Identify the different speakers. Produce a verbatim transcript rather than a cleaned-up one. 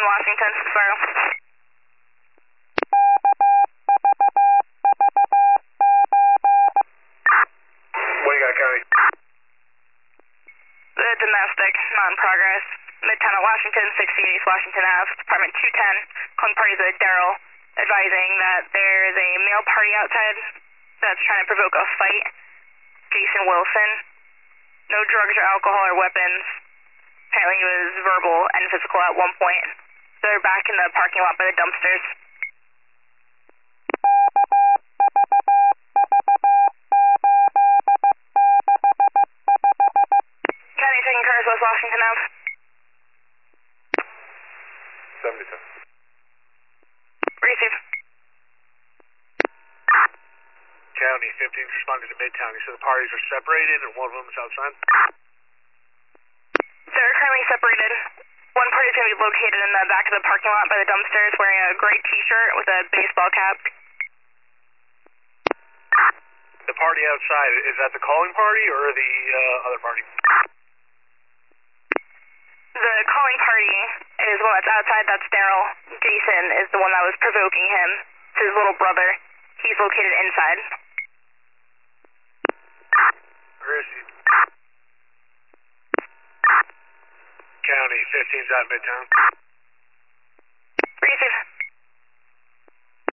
Speaker 1: Washington, Sparrow.
Speaker 2: What do you got, County?
Speaker 1: The domestic, non-progress. Midtown at Washington, sixty-eight East Washington Avenue, apartment two ten. Calling parties at Daryl, advising that there is a male party outside that's trying to provoke a fight. Jason Wilson. No drugs or alcohol or weapons. Apparently he was verbal and physical at one point. They're back in the parking lot by the dumpsters. County taking cars West Washington Avenue.
Speaker 2: seventy-two.
Speaker 1: Receive.
Speaker 2: County, fifteen's responding to Midtown. You said the parties are separated and one of them is outside?
Speaker 1: They're currently separated. One party is going to be located in the back of the parking lot by the dumpsters wearing a gray t-shirt with a baseball cap.
Speaker 2: The party outside, is that the calling party or the uh, other party?
Speaker 1: The calling party is one that's outside, that's Daryl. Jason is the one that was provoking him. It's his little brother. He's located inside.
Speaker 2: Receive. County, fifteen's at Midtown.